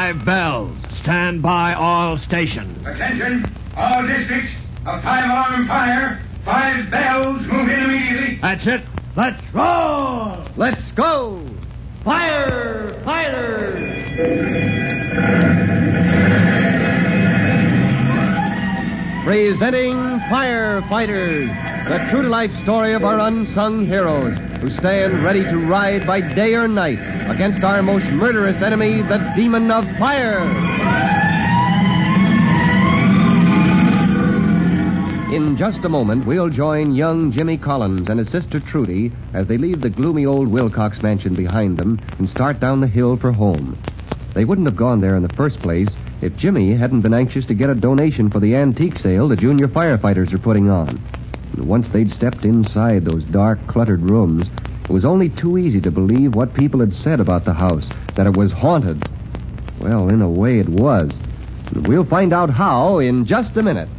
5 bells. Stand by all stations. Attention, all districts. A 5-alarm fire. 5 bells. Move in immediately. That's it. Let's roll. Let's go. Firefighters! Presenting Firefighters, the true-to-life story of our unsung heroes who stand ready to ride by day or night against our most murderous enemy, the demon of fire. In just a moment, we'll join young Jimmy Collins and his sister Trudy as they leave the gloomy old Wilcox mansion behind them and start down the hill for home. They wouldn't have gone there in the first place if Jimmy hadn't been anxious to get a donation for the antique sale the junior firefighters are putting on. And once they'd stepped inside those dark, cluttered rooms, it was only too easy to believe what people had said about the house, that it was haunted. Well, in a way it was. And we'll find out how in just a minute.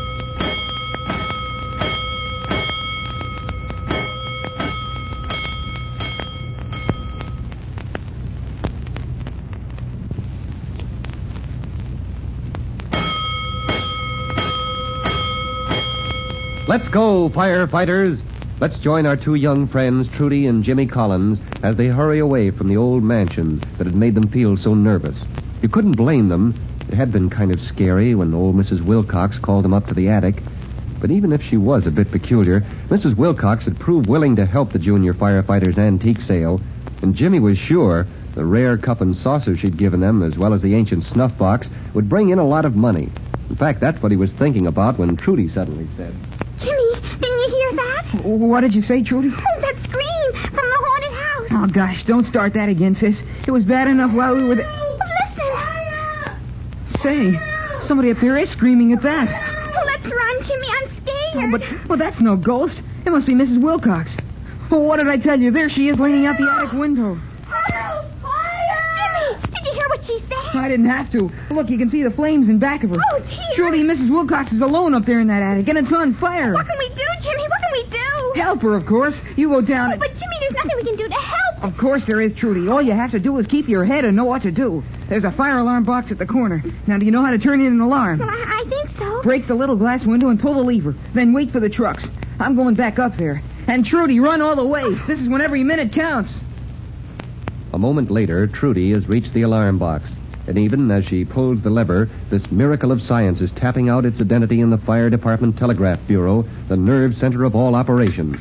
Let's go, firefighters. Let's join our 2 young friends, Trudy and Jimmy Collins, as they hurry away from the old mansion that had made them feel so nervous. You couldn't blame them. It had been kind of scary when old Mrs. Wilcox called them up to the attic. But even if she was a bit peculiar, Mrs. Wilcox had proved willing to help the junior firefighters' antique sale, and Jimmy was sure the rare cup and saucer she'd given them, as well as the ancient snuff box, would bring in a lot of money. In fact, that's what he was thinking about when Trudy suddenly said, Jimmy, didn't you hear that? What did you say, Trudy? Oh, that scream from the haunted house. Oh, gosh, don't start that again, sis. It was bad enough while we were there. Listen. Say, somebody up there is screaming at that. Oh, let's run, Jimmy. I'm scared. Well, that's no ghost. It must be Mrs. Wilcox. Well, what did I tell you? There she is leaning out the attic window. Help! Fire! Jimmy, did you hear what she said? I didn't have to. Look, you can see the flames in back of her. Oh, dear. Trudy, Mrs. Wilcox is alone up there in that attic, and it's on fire. What can we do, Jimmy? What can we do? Help her, of course. You go down. Oh, but Jimmy, there's nothing we can do to help. Of course there is, Trudy. All you have to do is keep your head and know what to do. There's a fire alarm box at the corner. Now, do you know how to turn in an alarm? Well, I think so. Break the little glass window and pull the lever. Then wait for the trucks. I'm going back up there. And Trudy, run all the way. This is when every minute counts. A moment later, Trudy has reached the alarm box. And even as she pulls the lever, this miracle of science is tapping out its identity in the Fire Department Telegraph Bureau, the nerve center of all operations.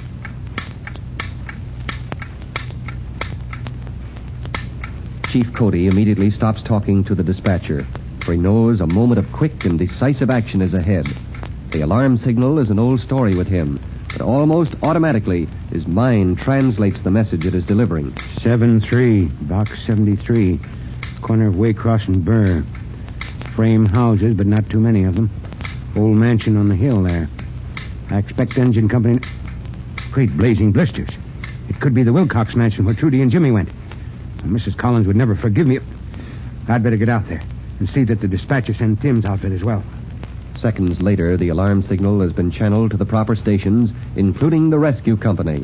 Chief Cody immediately stops talking to the dispatcher, for he knows a moment of quick and decisive action is ahead. The alarm signal is an old story with him, but almost automatically, his mind translates the message it is delivering. 7-3, Box 73, corner of Waycross and Burr. Frame houses, but not too many of them. Old mansion on the hill there. I expect engine company... Great blazing blisters. It could be the Wilcox mansion where Trudy and Jimmy went. Mrs. Collins would never forgive me. I'd better get out there and see that the dispatcher sends Tim's outfit as well. Seconds later, the alarm signal has been channeled to the proper stations, including the rescue company.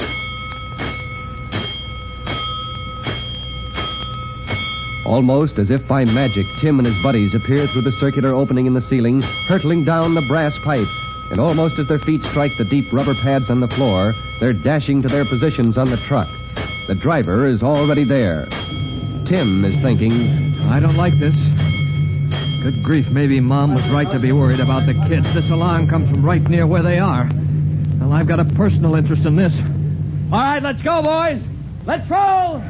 Almost as if by magic, Tim and his buddies appear through the circular opening in the ceiling, hurtling down the brass pipe. And almost as their feet strike the deep rubber pads on the floor, they're dashing to their positions on the truck. The driver is already there. Tim is thinking, I don't like this. Good grief, maybe Mom was right to be worried about the kids. This alarm comes from right near where they are. Well, I've got a personal interest in this. All right, let's go, boys. Let's roll!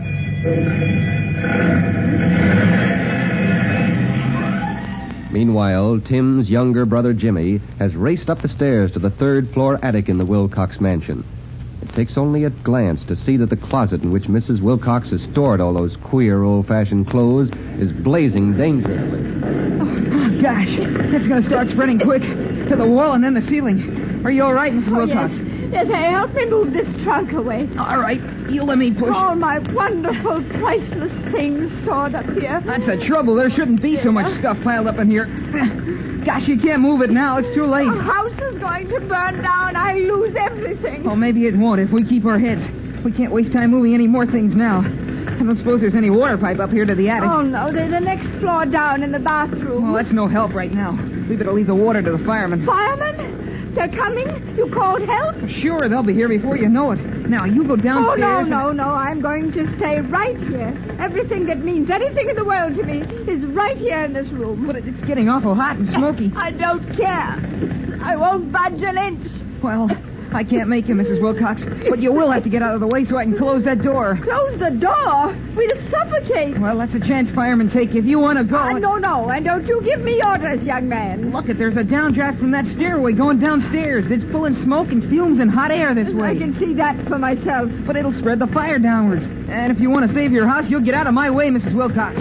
Meanwhile, Tim's younger brother Jimmy has raced up the stairs to the third-floor attic in the Wilcox mansion. It takes only a glance to see that the closet in which Mrs. Wilcox has stored all those queer, old-fashioned clothes is blazing dangerously. Oh, gosh. It's going to start spreading quick to the wall and then the ceiling. Are you all right, Mrs. Wilcox? Yes, help me move this trunk away. All right. You let me push. All my wonderful, priceless things stored up here. That's the trouble. There shouldn't be so much stuff piled up in here. Gosh, you can't move it now. It's too late. The house is going to burn down. I lose everything. Well, maybe it won't if we keep our heads. We can't waste time moving any more things now. I don't suppose there's any water pipe up here to the attic. Oh, no, they're the next floor down in the bathroom. Well, that's no help right now. We better leave the water to the firemen. Firemen? They're coming? You called help? Sure, they'll be here before you know it. Now, you go Oh, downstairs. no. I'm going to stay right here. Everything that means anything in the world to me is right here in this room. But it's getting awful hot and smoky. I don't care. I won't budge an inch. Well, I can't make you, Mrs. Wilcox. But you will have to get out of the way so I can close that door. Close the door? We'll suffocate. Well, that's a chance firemen take if you want to go. No. And don't you give me orders, young man. Look, there's a downdraft from that stairway going downstairs. It's pulling smoke and fumes and hot air this way. I can see that for myself. But it'll spread the fire downwards. And if you want to save your house, you'll get out of my way, Mrs. Wilcox.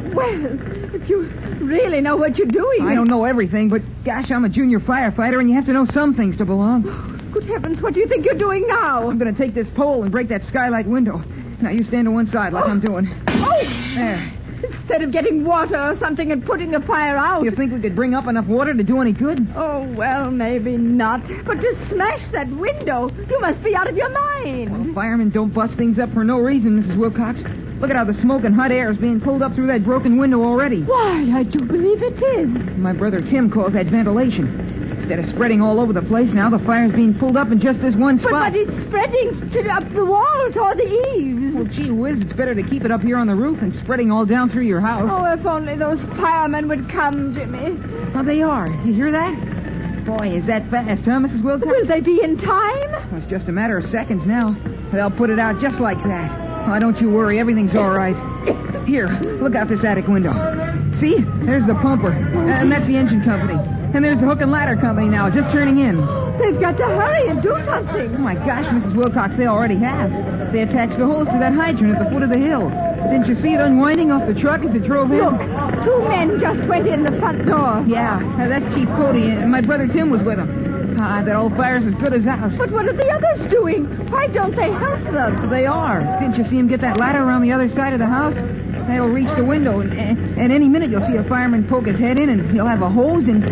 Well, if you really know what you're doing. I don't know everything, but gosh, I'm a junior firefighter, and you have to know some things to belong. Good heavens, what do you think you're doing now? I'm going to take this pole and break that skylight window. Now, you stand to one side like I'm doing. Oh! There. Instead of getting water or something and putting the fire out. You think we could bring up enough water to do any good? Oh, well, maybe not. But to smash that window, you must be out of your mind. Well, firemen don't bust things up for no reason, Mrs. Wilcox. Look at how the smoke and hot air is being pulled up through that broken window already. Why, I do believe it is. My brother Tim calls that ventilation. Instead of spreading all over the place, now the fire's being pulled up in just this one spot. But it's spreading up the walls or the eaves. Well, gee whiz, it's better to keep it up here on the roof than spreading all down through your house. Oh, if only those firemen would come, Jimmy. Oh, they are. You hear that? Boy, is that fast, huh, Mrs. Wilcox? Will they be in time? Well, it's just a matter of seconds now. They'll put it out just like that. Oh, don't you worry. Everything's all right. Here, look out this attic window. See? There's the pumper. And that's the engine company. And there's the hook and ladder company now, just turning in. They've got to hurry and do something. Oh, my gosh, Mrs. Wilcox, they already have. They attached the hose to that hydrant at the foot of the hill. Didn't you see it unwinding off the truck as it drove in? Look, 2 men just went in the front door. Yeah, that's Chief Cody, and my brother Tim was with him. That old fire's as good as out. But what are the others doing? Why don't they help them? They are. Didn't you see him get that ladder around the other side of the house? They'll reach the window, and any minute you'll see a fireman poke his head in, and he'll have a hose, and...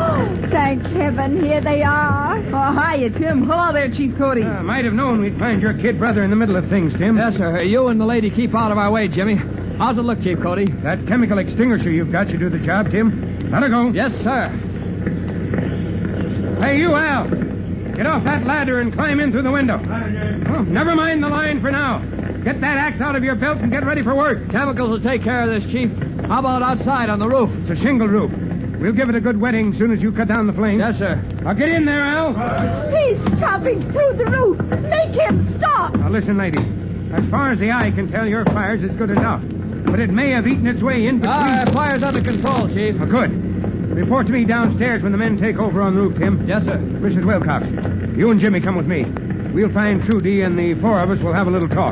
Thank heaven, here they are. Oh, hiya, Tim. Hello there, Chief Cody. Might have known we'd find your kid brother in the middle of things, Tim. Yes, sir. You and the lady keep out of our way, Jimmy. How's it look, Chief Cody? That chemical extinguisher you've got should do the job, Tim. Let her go. Yes, sir. Hey, you, Al. Get off that ladder and climb in through the window. Oh, never mind the line for now. Get that axe out of your belt and get ready for work. Chemicals will take care of this, Chief. How about outside on the roof? It's a shingle roof. We'll give it a good wetting as soon as you cut down the flame. Yes, sir. Now get in there, Al. He's chopping through the roof. Make him stop. Now listen, ladies. As far as the eye can tell, your fire's is good enough. But it may have eaten its way in between... Fire's under control, Chief. Oh, good. Report to me downstairs when the men take over on the roof, Tim. Yes, sir. Mrs. Wilcox, you and Jimmy come with me. We'll find Trudy, and the 4 of us will have a little talk.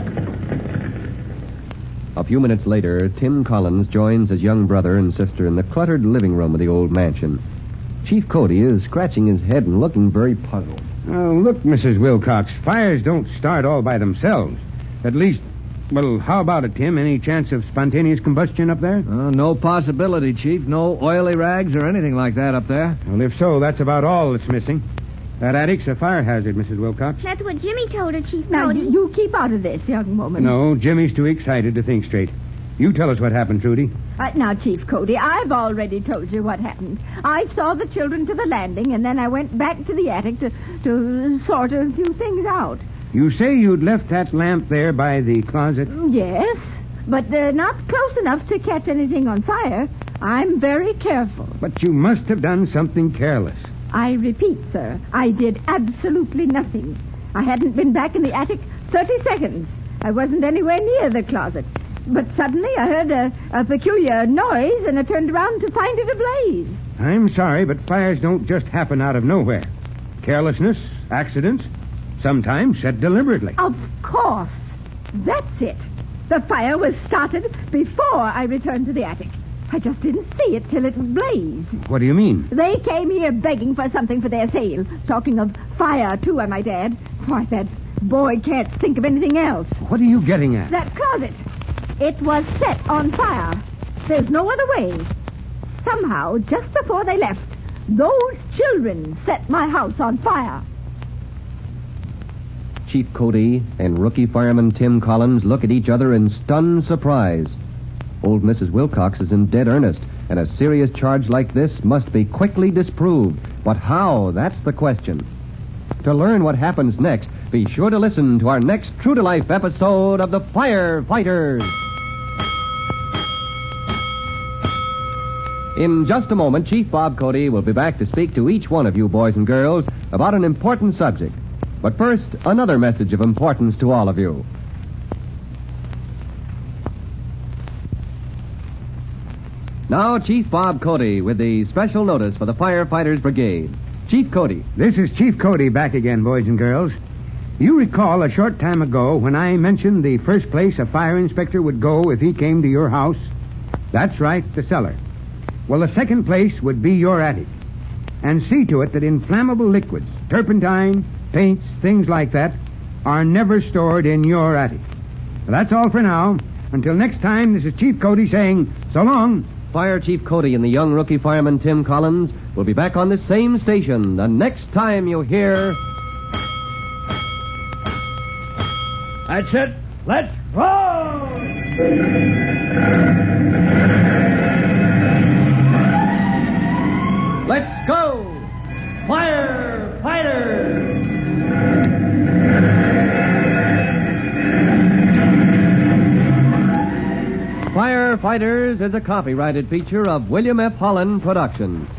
A few minutes later, Tim Collins joins his young brother and sister in the cluttered living room of the old mansion. Chief Cody is scratching his head and looking very puzzled. Oh, look, Mrs. Wilcox, fires don't start all by themselves. At least, well, how about it, Tim? Any chance of spontaneous combustion up there? No possibility, Chief. No oily rags or anything like that up there. Well, if so, that's about all that's missing. That attic's a fire hazard, Mrs. Wilcox. That's what Jimmy told her, Chief Now, Cody. you keep out of this, young woman. No, Jimmy's too excited to think straight. You tell us what happened, Trudy. Now, Chief Cody, I've already told you what happened. I saw the children to the landing, and then I went back to the attic to sort a few things out. You say you'd left that lamp there by the closet? Yes, but not close enough to catch anything on fire. I'm very careful. But you must have done something careless. I repeat, sir, I did absolutely nothing. I hadn't been back in the attic 30 seconds. I wasn't anywhere near the closet. But suddenly I heard a peculiar noise, and I turned around to find it ablaze. I'm sorry, but fires don't just happen out of nowhere. Carelessness, accidents, sometimes set deliberately. Of course. That's it. The fire was started before I returned to the attic. I just didn't see it till it blazed. What do you mean? They came here begging for something for their sale. Talking of fire, too, I might add. Why, that boy can't think of anything else. What are you getting at? That closet. It was set on fire. There's no other way. Somehow, just before they left, those children set my house on fire. Chief Cody and rookie fireman Tim Collins look at each other in stunned surprise. Old Mrs. Wilcox is in dead earnest, and a serious charge like this must be quickly disproved. But how? That's the question. To learn what happens next, be sure to listen to our next true-to-life episode of The Firefighters. In just a moment, Chief Bob Cody will be back to speak to each one of you boys and girls about an important subject. But first, another message of importance to all of you. Now, Chief Bob Cody with the special notice for the Firefighters Brigade. Chief Cody. This is Chief Cody back again, boys and girls. You recall a short time ago when I mentioned the first place a fire inspector would go if he came to your house? That's right, the cellar. Well, the second place would be your attic. And see to it that inflammable liquids, turpentine, paints, things like that, are never stored in your attic. Well, that's all for now. Until next time, this is Chief Cody saying so long. Fire Chief Cody and the young rookie fireman Tim Collins will be back on this same station the next time you hear... That's it. Let's roll! Let's go! Firefighters! Firefighters is a copyrighted feature of William F. Holland Productions.